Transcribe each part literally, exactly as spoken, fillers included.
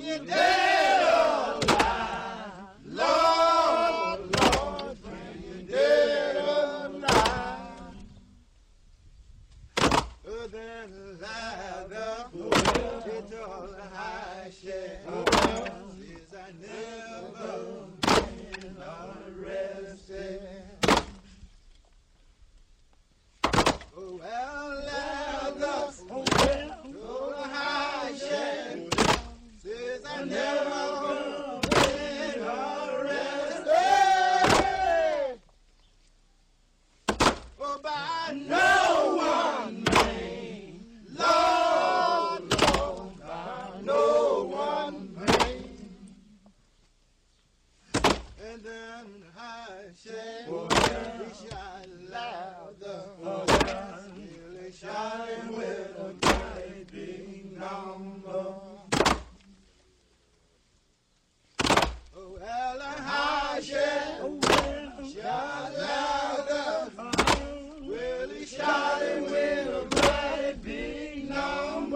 you dead or alive. Lord, Lord, bring you dead or alive. Oh, then alive, it's all the high share. Since I never been arrested. Oh, well, lather, oh, the high share. Since I never been arrested. Oh, by no one name, Lord, Lord, by no one name. And then the high share, we shine louder, really shine with a great big number. Oh, well, the high share, shine louder, really shine with a great big number.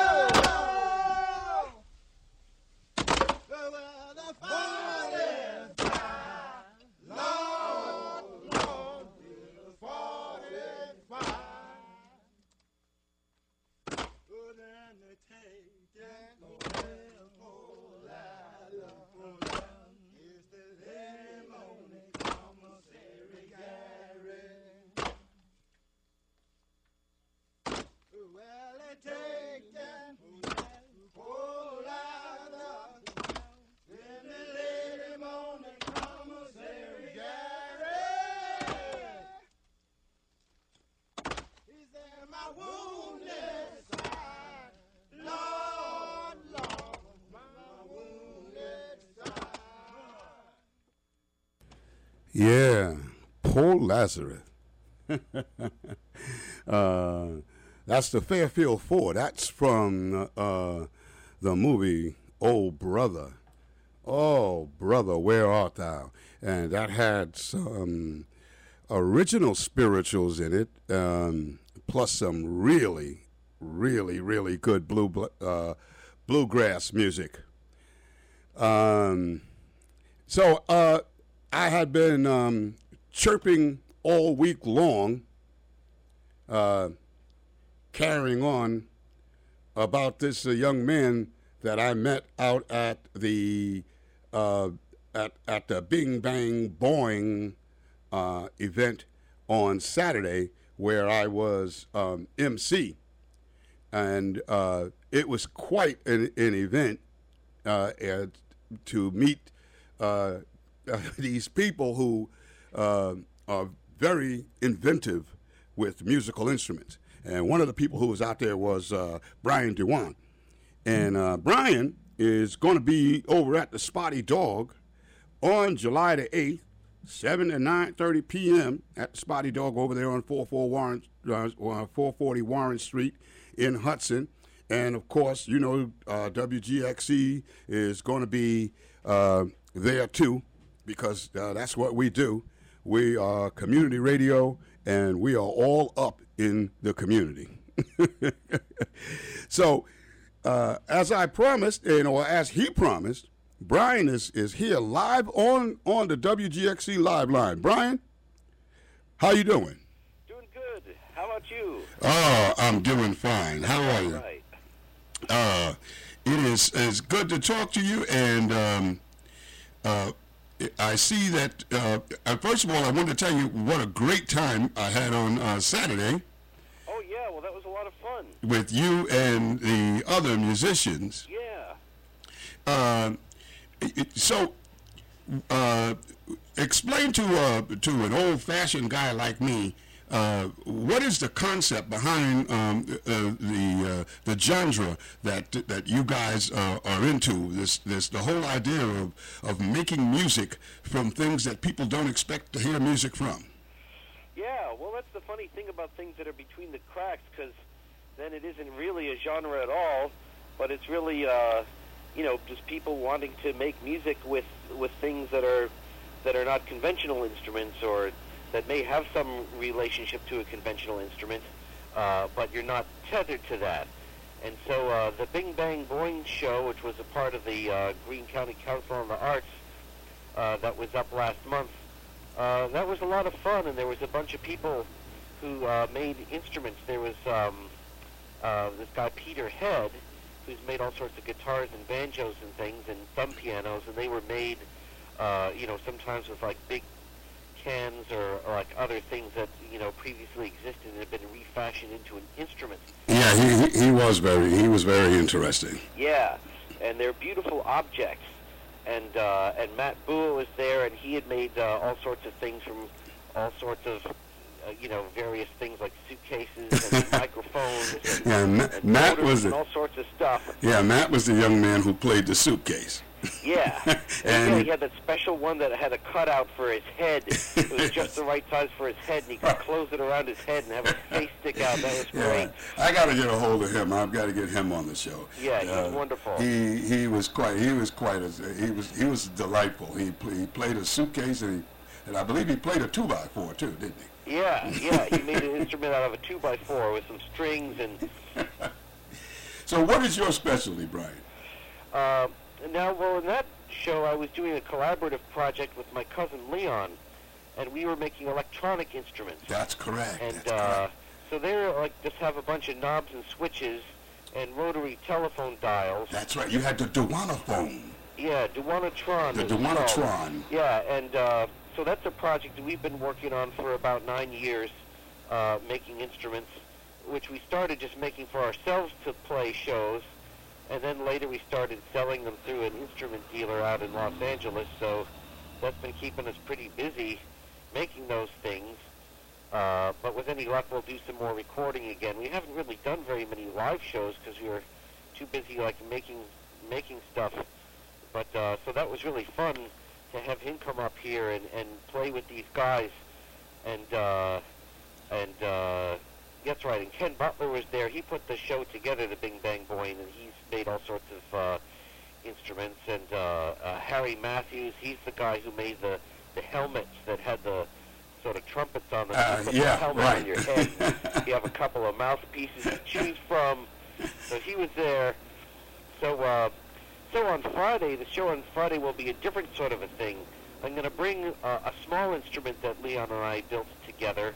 Oh, well, the forty-five, Lord, Lord, the forty-five. Oh, then they take it away, oh, ladder. Is the lemon commissary Gary? Well, they take that whole ladder. Then they laid him on the commissary Gary. He said, my wounded side, Lord, Lord, my wounded side. Yeah, Paul Lazarus. uh, that's the Fairfield Four. That's from uh, the movie Oh Brother. Oh, brother, where art thou? And that had some original spirituals in it, um, plus some really, really, really good blue uh, bluegrass music. Um, so uh, I had been um, chirping all week long, uh, carrying on about this uh, young man that I met out at the uh, at at the Bing Bang Boing uh, event on Saturday, where I was um, M C, and uh, it was quite an, an event uh, and to meet uh, these people who uh, are very inventive with musical instruments. And one of the people who was out there was uh, Brian Dewan. And uh, Brian is going to be over at the Spotty Dog on July the eighth, seven to nine thirty p.m. at the Spotty Dog over there on four forty Warren, uh, four forty Warren Street in Hudson. And, of course, you know, uh, W G X C is going to be uh, there, too, because uh, that's what we do. We are community radio, and we are all up in the community. So, uh, as I promised, and or as he promised, Brian is, is here live on, on the W G X C live line. Brian, how you doing? Doing good. How about you? Oh, I'm doing fine. How are you? Right. Uh, it is it's good to talk to you, and um, uh, I see that. Uh, first of all, I want to tell you what a great time I had on uh, Saturday. Oh yeah, well that was a lot of fun. With you and the other musicians. Yeah. Uh, so, uh, explain to uh, to an old-fashioned guy like me. Uh, what is the concept behind um, uh, the uh, the genre that that you guys uh, are into? This this the whole idea of of making music from things that people don't expect to hear music from. Yeah, well, that's the funny thing about things that are between the cracks, because then it isn't really a genre at all, but it's really uh, you know just people wanting to make music with with things that are that are not conventional instruments, or that may have some relationship to a conventional instrument, uh, but you're not tethered to that. And so uh, the Bing Bang Boing show, which was a part of the uh, Greene County Council on the Arts uh, that was up last month, uh, that was a lot of fun, and there was a bunch of people who uh, made instruments. There was um, uh, this guy Peter Head, who's made all sorts of guitars and banjos and things and thumb pianos, and they were made, uh, you know, sometimes with like big cans or, or like other things that, you know, previously existed and had been refashioned into an instrument. Yeah, he, he he was very he was very interesting. Yeah, and they're beautiful objects. And uh, and Matt Boole was there, and he had made uh, all sorts of things from all sorts of, uh, you know, various things like suitcases and microphones and, Yeah, Ma- and Matt motors was and the, all sorts of stuff. yeah Matt was the young man who played the suitcase. Yeah. And, And- yeah, he had that special one that had a cutout for his head. It was just the right size for his head, and he could close it around his head and have his face stick out. That was Yeah, great. I got to get a hold of him. I've got to get him on the show. Yeah, he's wonderful. He he was quite he was quite as he was he was delightful. He pl- he played a suitcase and he, and I believe he played a two by four too, didn't he? Yeah, yeah. He made an instrument out of a two by four with some strings and. So what is your specialty, Brian? Uh, now, well, in that show, I was doing a collaborative project with my cousin Leon, and we were making electronic instruments. That's correct. And That's uh, correct. so they're like just have a bunch of knobs and switches and rotary telephone dials. That's right. You had the Duanaphone, Yeah, Duanatron. the it was called. Duanatron. Yeah, and uh, so that's a project that we've been working on for about nine years, uh, making instruments, which we started just making for ourselves to play shows, and then later we started selling them through an instrument dealer out in Los Angeles, so that's been keeping us pretty busy making those things. Uh, but with any luck, we'll do some more recording again. We haven't really done very many live shows because we were too busy like making making stuff. But uh, so that was really fun to have him come up here and, and play with these guys. And uh, and uh, that's right. And Ken Butler was there. He put the show together, the Bing Bang Boing, and he's made all sorts of uh, instruments. And uh, uh, Harry Matthews, he's the guy who made the the helmets that had the sort of trumpets on them. Uh, You put yeah, the helmet right. on your head. You have a couple of mouthpieces to choose from. So he was there. So uh, so on Friday, the show on Friday will be a different sort of a thing. I'm going to bring uh, a small instrument that Leon and I built together,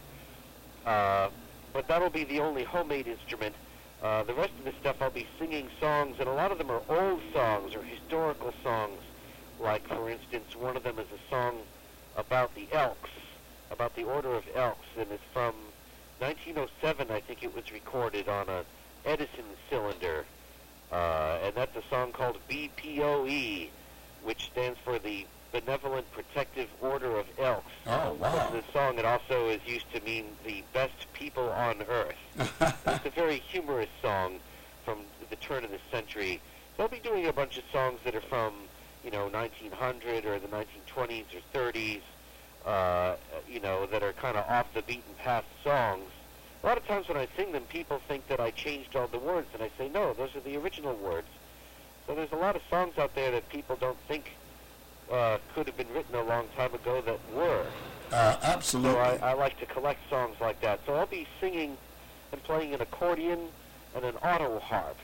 uh, but that'll be the only homemade instrument. Uh, the rest of the stuff I'll be singing songs, and a lot of them are old songs or historical songs. Like, for instance, one of them is a song about the Elks, about the Order of Elks, and it's from nineteen oh seven, I think it was recorded on a Edison cylinder. Uh, and that's a song called B P O E, which stands for the Benevolent Protective Order of Elks. Oh, wow. In the song, it also is used to mean the best people on earth. It's a very humorous song from the turn of the century. They'll be doing a bunch of songs that are from, you know, nineteen hundred or the nineteen twenties or thirties, uh, you know, that are kind of off the beaten path songs. A lot of times when I sing them, people think that I changed all the words, and I say, no, those are the original words. So there's a lot of songs out there that people don't think uh, could have been written a long time ago that were. Uh, So absolutely. I, I like to collect songs like that. So I'll be singing and playing an accordion and an auto harp,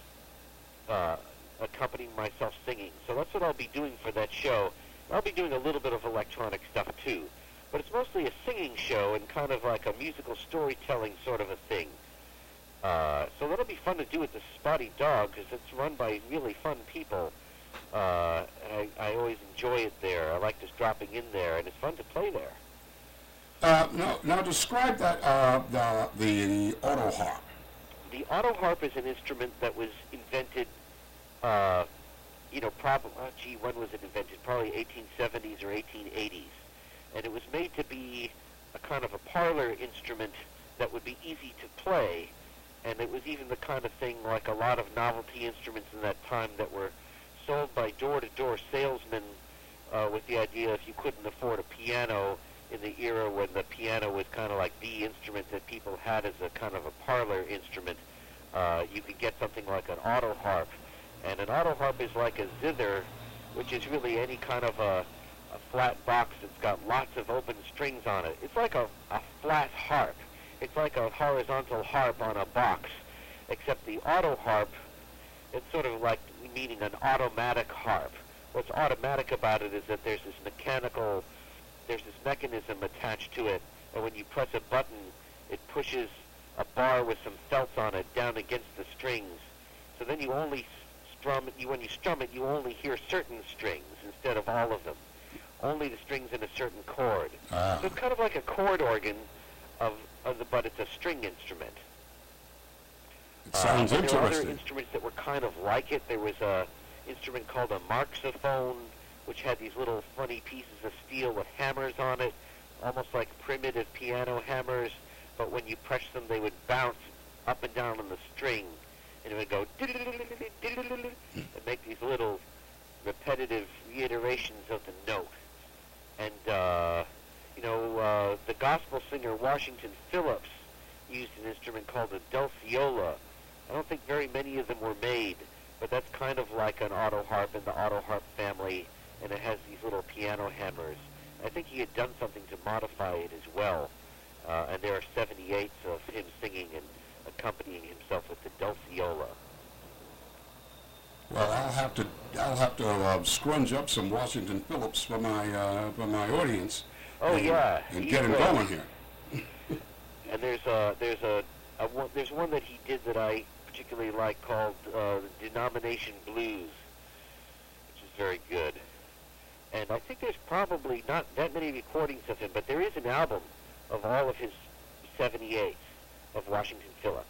uh, accompanying myself singing. So that's what I'll be doing for that show. I'll be doing a little bit of electronic stuff too. But it's mostly a singing show and kind of like a musical storytelling sort of a thing. Uh, so that'll be fun to do at the Spotty Dog because it's run by really fun people. Uh, and I, I always enjoy it there. I like just dropping in there, and it's fun to play there. Uh, now, now describe that uh, the the auto harp. The auto harp is an instrument that was invented, uh, you know, probably, oh, gee, when was it invented? Probably eighteen seventies or eighteen eighties. And it was made to be a kind of a parlor instrument that would be easy to play. And it was even the kind of thing like a lot of novelty instruments in that time that were sold by door-to-door salesmen uh, with the idea if you couldn't afford a piano in the era when the piano was kind of like the instrument that people had as a kind of a parlor instrument, uh, you could get something like an auto harp. And an auto harp is like a zither, which is really any kind of a, a flat box that's got lots of open strings on it. It's like a, a flat harp. It's like a horizontal harp on a box. except the auto harp, it's sort of like meaning an automatic harp. What's automatic about it is that there's this mechanical, there's this mechanism attached to it, and when you press a button, it pushes a bar with some felts on it down against the strings. So then you only strum it, you, when you strum it, you only hear certain strings instead of all of them. Only the strings in a certain chord. Ah. So it's kind of like a chord organ, of, of the, but it's a string instrument. It sounds uh, and there are other interesting. instruments that were kind of like it. There was a instrument called a marxophone, which had these little funny pieces of steel with hammers on it, almost like primitive piano hammers, but when you press them, they would bounce up and down on the string, and it would go and make these little repetitive reiterations of the note. And, uh, you know, uh, the gospel singer Washington Phillips used an instrument called a dulciola. I don't think very many of them were made, but that's kind of like an auto harp in the auto harp family, and it has these little piano hammers. I think he had done something to modify it as well, uh, and there are seventy-eights of him singing and accompanying himself with the dulciola. Well, I'll have to I'll have to uh, scrunch up some Washington Phillips for my uh, for my audience. Oh and, yeah, and he's get him great. going here. And there's a there's a, a one, there's one that he did that I particularly like called uh, Denomination Blues, which is very good. And I think there's probably not that many recordings of him, but there is an album of all of his seventy-eights of Washington Phillips.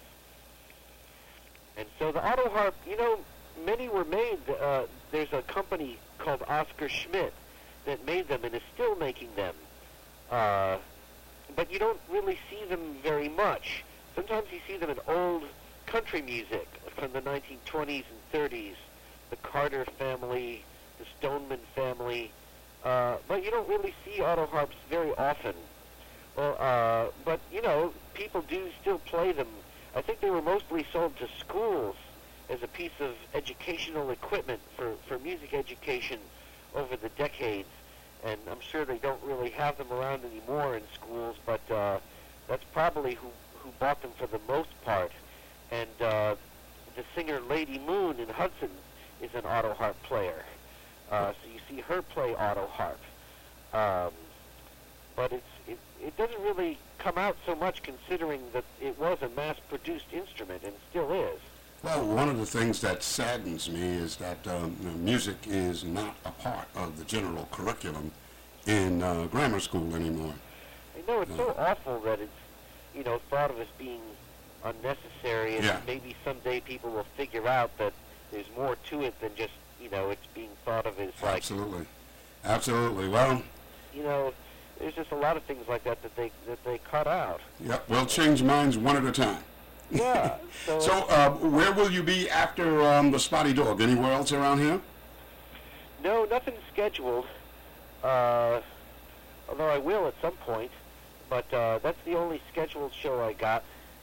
And so the auto harp, you know, many were made. Uh, there's a company called Oscar Schmidt that made them and is still making them. Uh, but you don't really see them very much. Sometimes you see them in old country music from the nineteen twenties and thirties, the Carter family, the Stoneman family, uh, but you don't really see auto harps very often. Well, uh, but, you know, people do still play them. I think they were mostly sold to schools as a piece of educational equipment for, for music education over the decades, and I'm sure they don't really have them around anymore in schools, but uh, that's probably who, who bought them for the most part. And uh, the singer Lady Moon in Hudson is an auto harp player. Uh, so you see her play auto harp. Um, but it's, it, it doesn't really come out so much considering that it was a mass-produced instrument and still is. Well, one of the things that saddens me is that um, you know, music is not a part of the general curriculum in uh, grammar school anymore. I know it's so awful that it's, you know, thought of as being unnecessary, and Yeah. maybe someday people will figure out that there's more to it than just, you know, it's being thought of as like, Absolutely. Absolutely. Well, you know, there's just a lot of things like that that they that they cut out. yeah, we'll change minds one at a time. Yeah. So, So, uh, where will you be after um, the Spotty Dog? Anywhere else around here? no, nothing scheduled. Uh, although I will at some point, but uh, that's the only scheduled show I got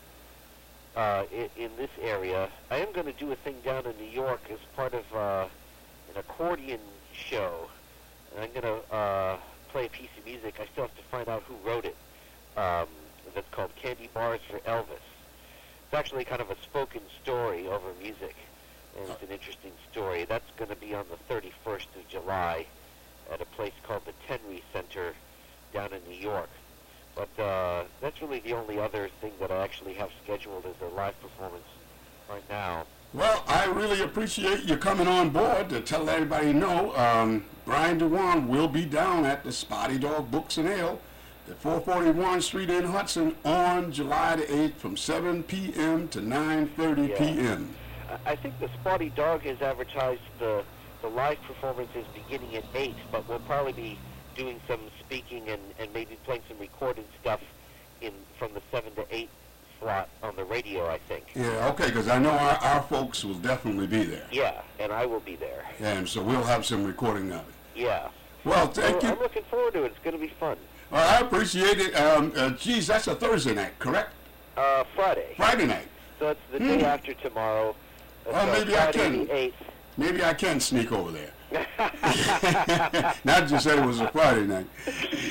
uh, in, in this area. I am going to do a thing down in New York as part of uh, an accordion show, and I'm going to uh, play a piece of music. I still have to find out who wrote it. Um, that's called Candy Bars for Elvis. It's actually kind of a spoken story over music, and it's an interesting story. That's going to be on the thirty-first of July at a place called the Tenry Center down in New York. But uh, that's really the only other thing that I actually have scheduled as a live performance right now. Well, I really appreciate you coming on board to tell everybody know. Um, Brian Dewan will be down at the Spotty Dog Books and Ale at four forty-one Street in Hudson on July the eighth from seven p.m. to nine thirty Yeah. p.m. I I think the Spotty Dog has advertised the, the live performances beginning at eight, but we'll probably be doing some speaking and, and maybe playing some recorded stuff in from the seven to eight slot on the radio, I think. Yeah, okay, because I know our, our folks will definitely be there. Yeah, and I will be there. And so we'll have some recording of it. Yeah. Well, thank So you. I'm looking forward to it. It's going to be fun. Well, I appreciate it. Um, uh, geez, that's a Thursday night, correct? Uh, Friday. Friday night. So it's the Hmm. day after tomorrow. That's, Well, uh, maybe I Friday can. the eighth. Maybe I can sneak over there. Not just say it was a Friday night.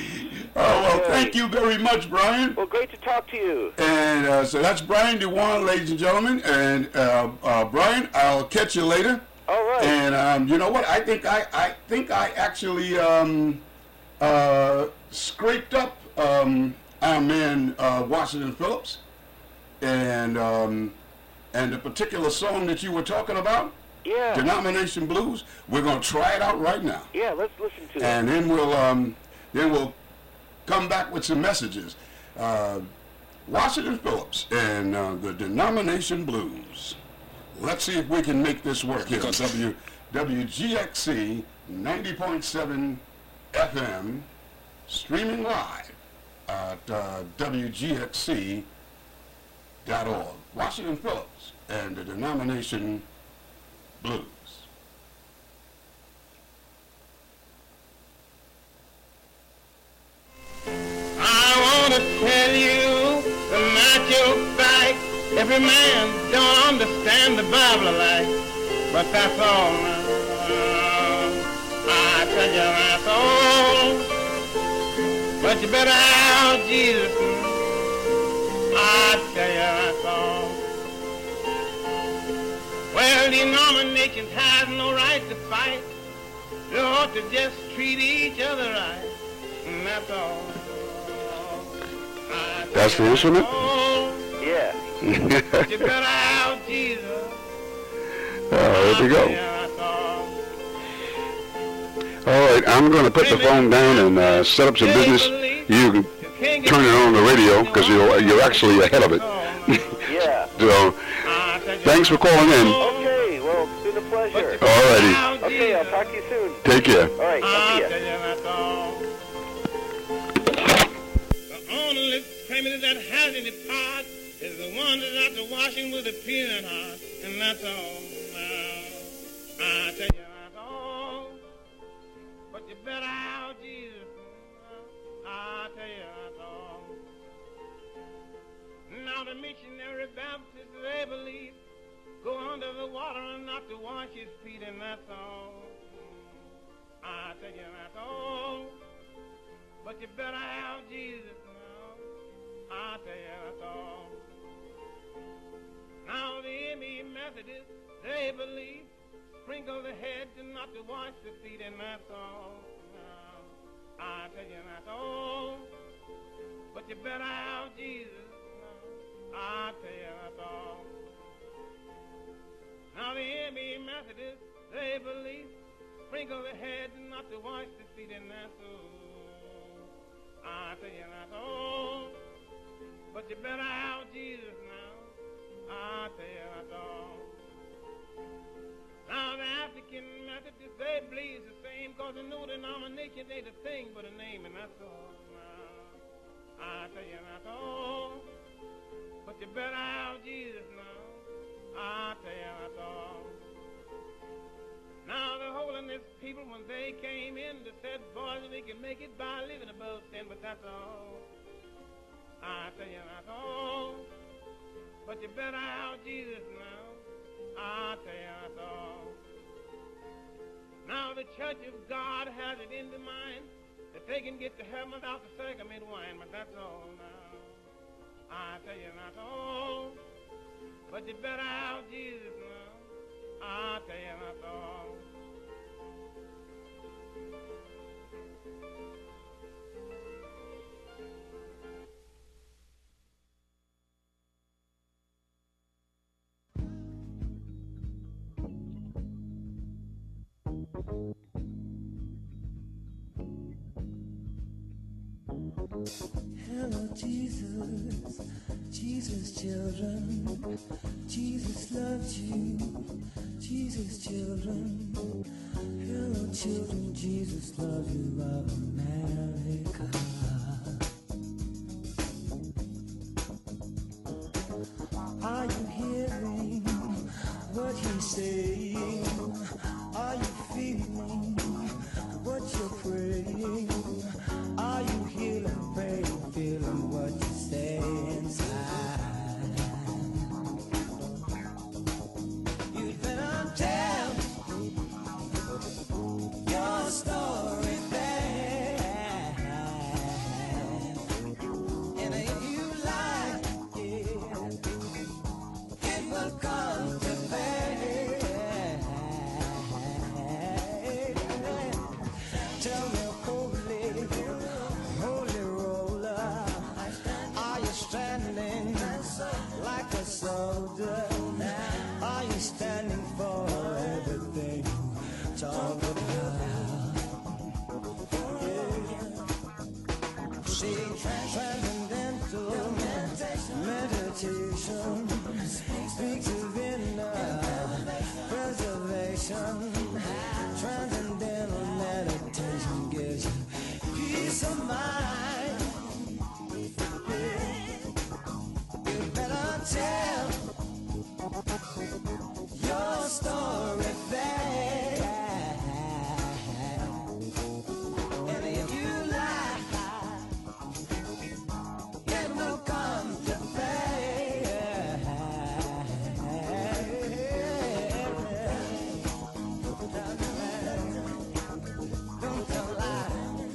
Oh, well, Okay. thank you very much, Brian. Well, great to talk to you. And uh, so that's Brian DeWan, ladies and gentlemen. And uh, uh, Brian, I'll catch you later. All right. And um, you know what? I think I, I think I actually um, uh, scraped up um, our man uh, Washington Phillips, and um, and the particular song that you were talking about, yeah. Denomination Blues. We're gonna try it out right now, Yeah, let's listen to it. and then we'll um, then we'll come back with some messages. Uh, Washington Phillips and uh, the Denomination Blues. Let's see if we can make this work here on W W G X C ninety point seven F M, streaming live at uh, W G X C dot org. Washington Phillips and the Denomination Blues. I want to tell you the natural fact. Every man don't understand the Bible alike, but that's all. I tell you that's all. But you better have Jesus. I tell you that's all. Well, denominations has no right to fight. They ought to just treat each other right, and that's all. I tell That's the you instrument? all. Yeah. But you better have Jesus. Oh, here we go. Yeah, that's all. All right, I'm going to put the phone down and uh, set up some business. You can Can't turn it on the radio because you're, you're actually ahead of it. Yeah. So, thanks for calling in. Okay, well, it's been a pleasure. All righty. Okay, I'll talk to you soon. Take care. All right, I'll see ya. The only family that has any part is the one that's out the washing with a peanut heart, and that's all. Now, I tell you that's all. But you better have Jesus. I tell you that's all. Now the missionary Baptists, they believe, go under the water and not to wash his feet, and that's all. I tell you that's all. But you better have Jesus now. I tell you that's all. Now the M E Methodists, they believe, sprinkle the head and not to wash the feet, and that's all. Now, I tell you that's all. But you better have Jesus now. I tell you that's all. Now the M E Methodists, they believe, sprinkle the head and not to wash the feet, and that's all. I tell you that's all. But you better have Jesus now. I tell you that's all. Now the African Methodists, they believe the same, cause the new denomination ain't a thing but a name, and that's all. Now, I tell you that's all. But you better have Jesus now. I tell you that's all. Now the holiness people, when they came in, they said, boys, we can make it by living above sin, but that's all. I tell you that's all. But you better have Jesus now. I tell you that's all. Now the Church of God has it in their mind that they can get to heaven without the sacrament wine, but that's all now. I tell you that's all. But you better have Jesus now. I tell you that's all. Hello, Jesus, Jesus, children. Jesus loves you, Jesus, children. Hello, children, Jesus loves you of America. Are you hearing what he's saying? Are you feeling what you're praying? Are you healing, praying, feeling what you say inside? You better tell your story back. station speaks of inner preservation. Transcendental meditation gives you peace of mind. You better tell your story back. And if you lie, it will come to pass. Don't tell lies.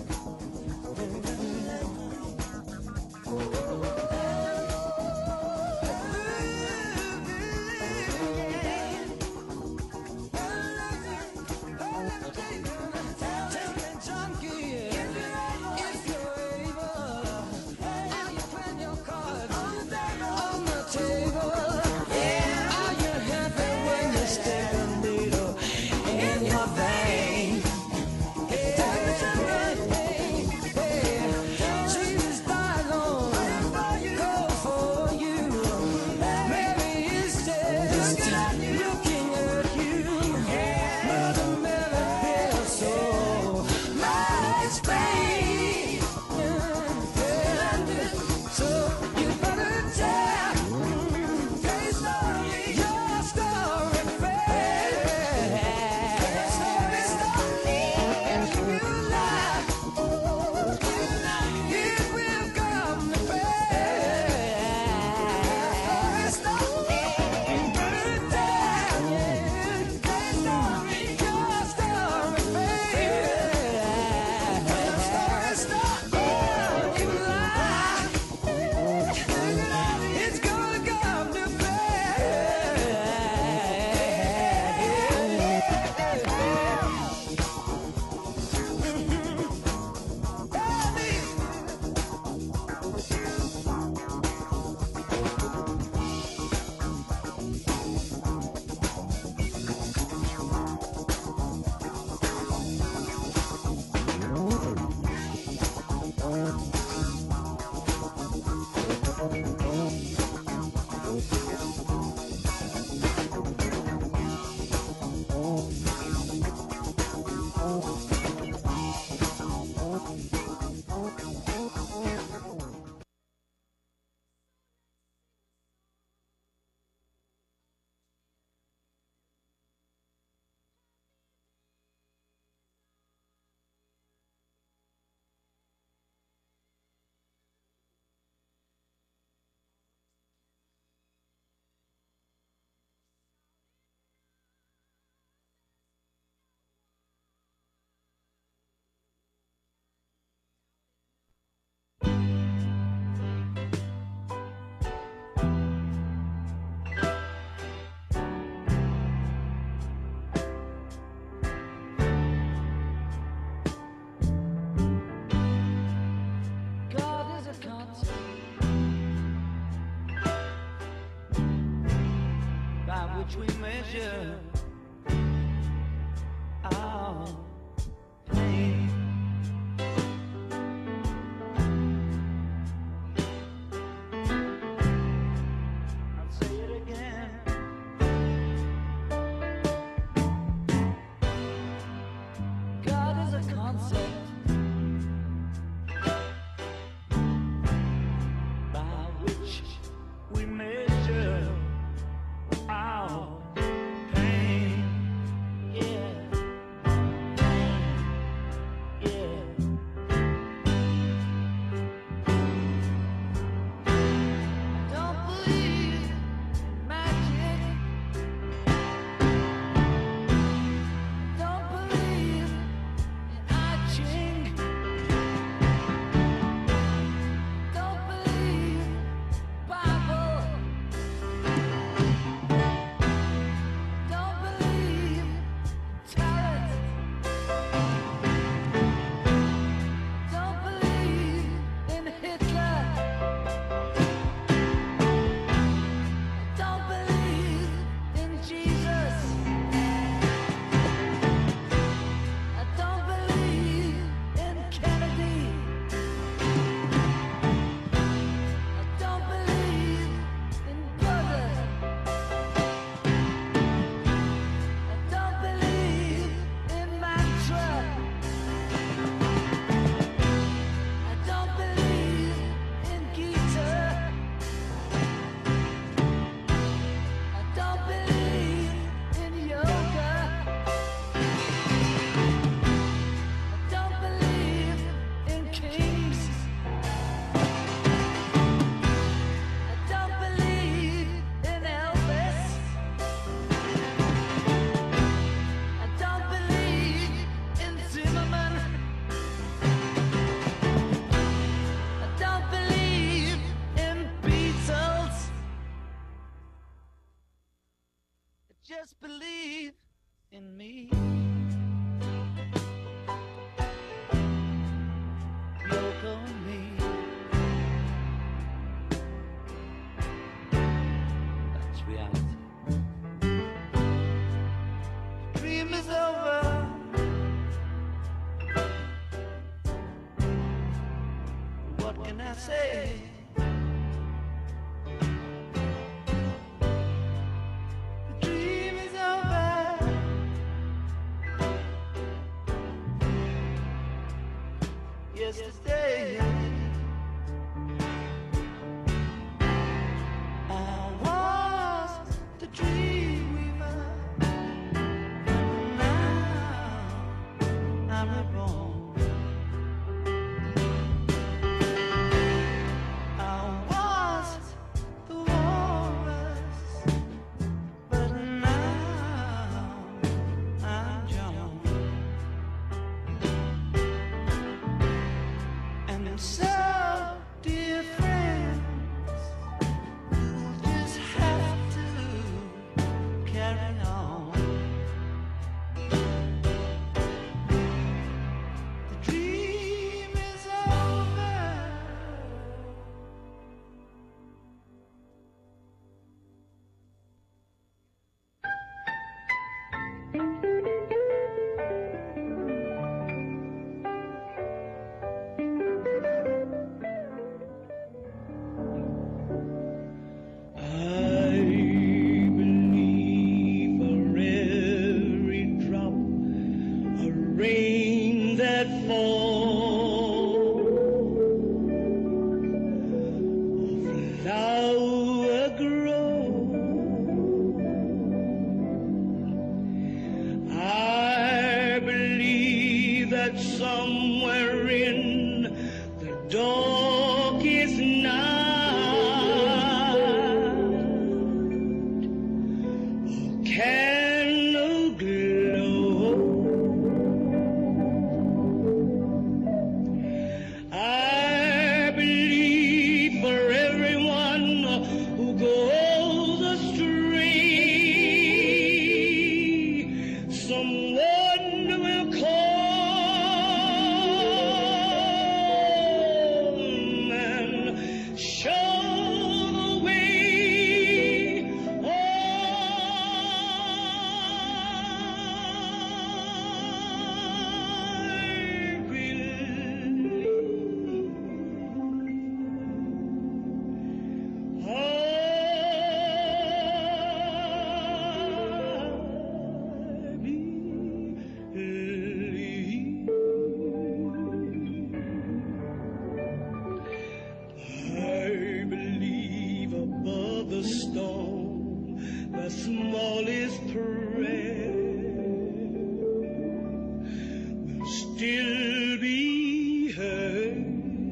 Which we measure our pain. I'll say it again. God is a concept by which we measure our pain. just believe in me. Yoko and me. That's reality. Dream is over. What can I say? The dream is over. Yesterday I was the dream weaver. Now I'm reborn. I was the walrus, but now I'm John. And so, dear friends, you'll just have to carry on. The dream is over. I believe for every drop of rain that falls, a flower grows. I believe that somewhere in the darkest night candle glow. I believe for everyone who goes astray, someone will come and show the way. I believe. I believe above the storm, the smallest prayer will still be heard.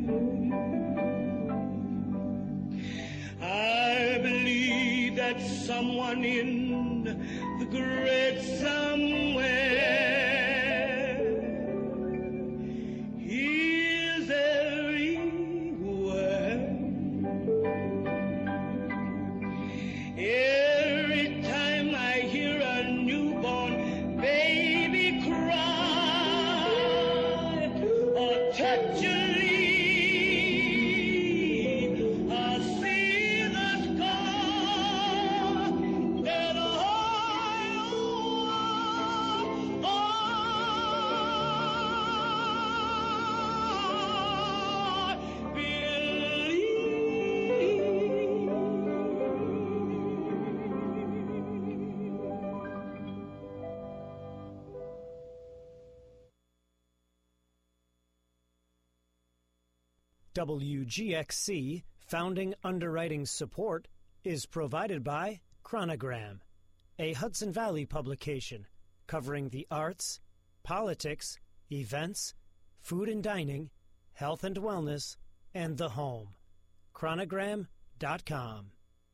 I believe that someone in the great somewhere hears every word. Every time I hear a newborn baby cry or touch a leaf, I see the sky that I, I W G X C founding underwriting support is provided by Chronogram, a Hudson Valley publication covering the arts, politics, events, food and dining, health and wellness, and the home. Chronogram dot com.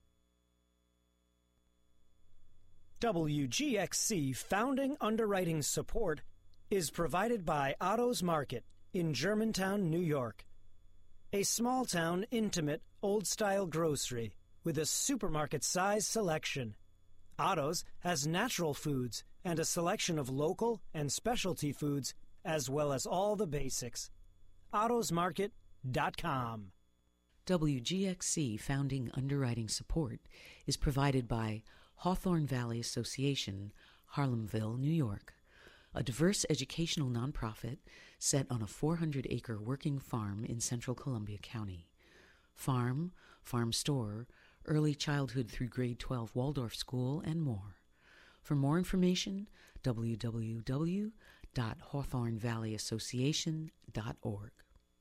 W G X C founding underwriting support is provided by Otto's Market in Germantown, New York. A small-town, intimate, old-style grocery with a supermarket-size selection. Otto's has natural foods and a selection of local and specialty foods, as well as all the basics. ottos market dot com. W G X C founding underwriting support is provided by Hawthorne Valley Association, Harlemville, New York, a diverse educational nonprofit set on a four hundred acre working farm in central Columbia County. Farm, farm store, early childhood through grade twelve Waldorf School, and more. For more information, w w w dot hawthorne valley association dot org.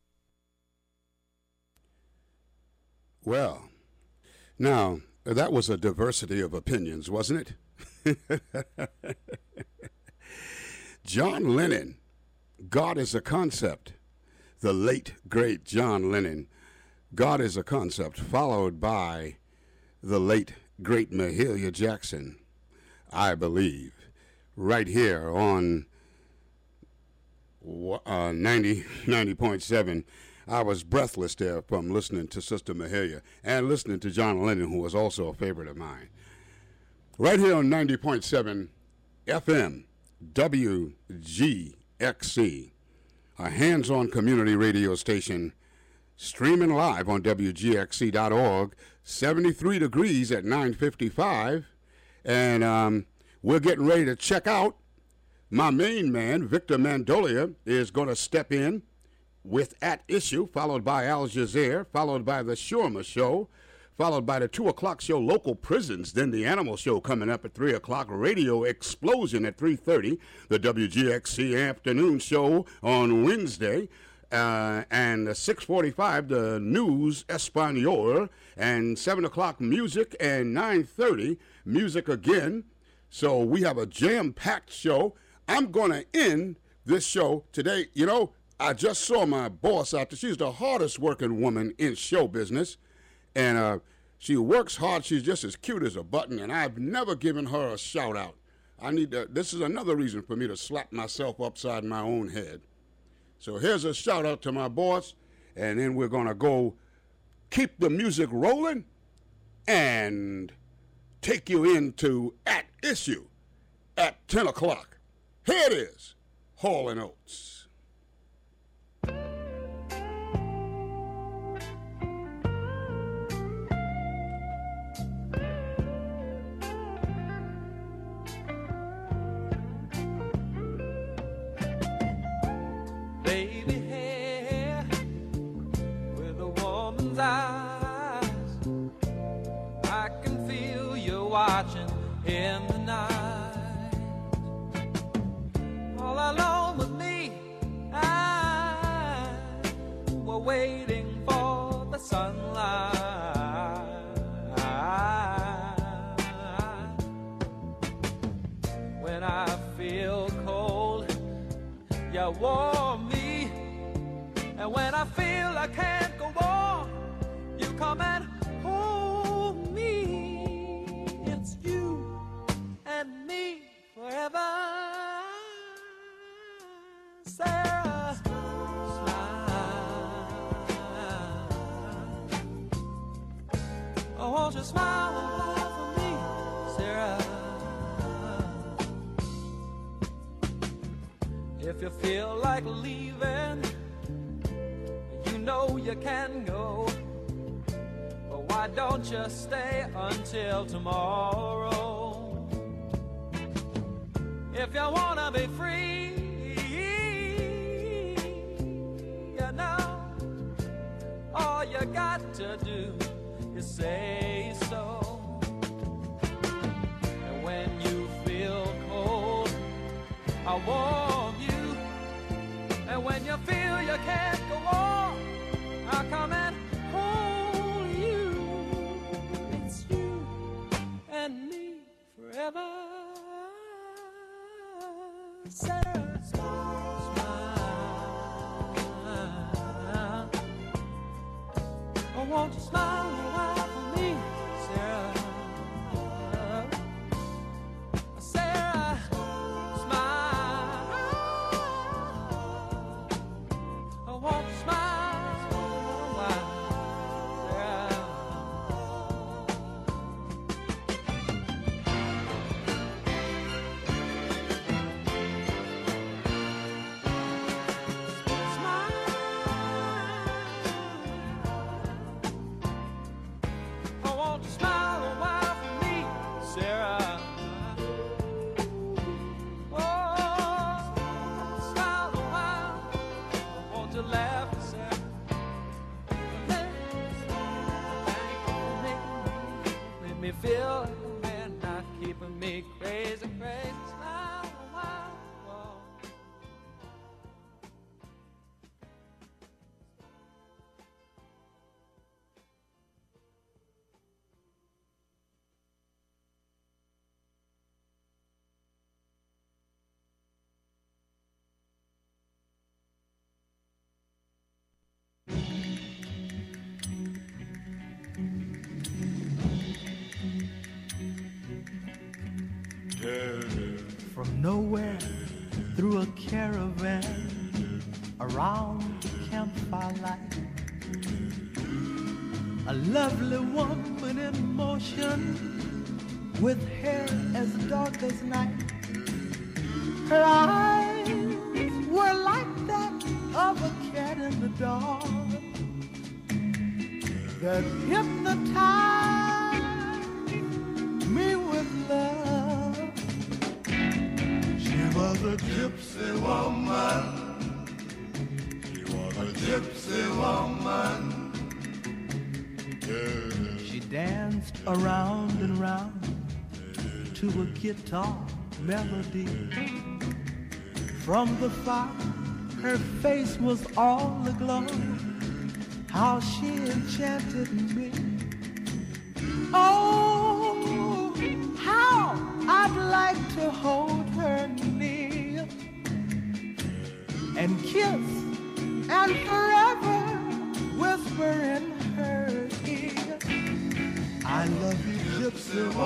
Well, now, that was a diversity of opinions, wasn't it? John Lennon, God is a Concept. The late, great John Lennon, God is a Concept, followed by the late, great Mahalia Jackson, I Believe, right here on uh, ninety, ninety point seven. I was breathless there from listening to Sister Mahalia and listening to John Lennon, who was also a favorite of mine. Right here on ninety point seven F M, W G X C, a hands-on community radio station streaming live on W G X C dot org, seventy-three degrees at nine fifty-five, and um, we're getting ready to check out. My main man, Victor Mandolia, is going to step in with At Issue, followed by Al Jazeera, followed by the Shurma Show, followed by the two o'clock show, Local Prisons, then the Animal Show coming up at three o'clock, Radio Explosion at three thirty, the W G X C Afternoon Show on Wednesday, uh, and six forty-five, the News Espanol, and seven o'clock, Music, and nine thirty, Music again. So we have a jam-packed show. I'm going to end this show today. You know, I just saw my boss out there. She's the hardest working woman in show business. And uh, she works hard. She's just as cute as a button. And I've never given her a shout out. I need to, this is another reason for me to slap myself upside my own head. So here's a shout out to my boss. And then we're going to go keep the music rolling and take you into At Issue at ten o'clock. Here it is, Hall and Oates. Baby hair with a woman's eyes, I can feel you watching in the night. All alone with me, I were waiting for the sunlight. When I feel cold, you warm me, and when I feel I can't go on, you come and hold me. It's you and me forever. Sarah, smile. Oh, won't you smile for me, Sarah? If you feel like leaving, you know you can go. But why don't you stay until tomorrow? If you wanna be free, you know, all you got to do is say so. And when you feel cold, I warm you. And when you feel you can't go on, I'll come and hold you. It's you and me forever. Sarah, smile, smile. Oh, won't you smile a while for me, Sarah? Sarah, smile. Oh, won't you smile a while, Sarah? still a man, not keeping me crazy, crazy. Wow, wow, wow. From nowhere, through a caravan, around the campfire light, a lovely woman in motion, with hair as dark as night. Her eyes were like that of a cat in the dark that hypnotized me with love. She was a gypsy woman. She was a gypsy woman. Yeah. She danced around and round to a guitar melody. From the fire, her face was all aglow. How she enchanted me. Oh, how I'd like to hold her near and kiss and forever whisper in her ear, I love you, gypsy woman.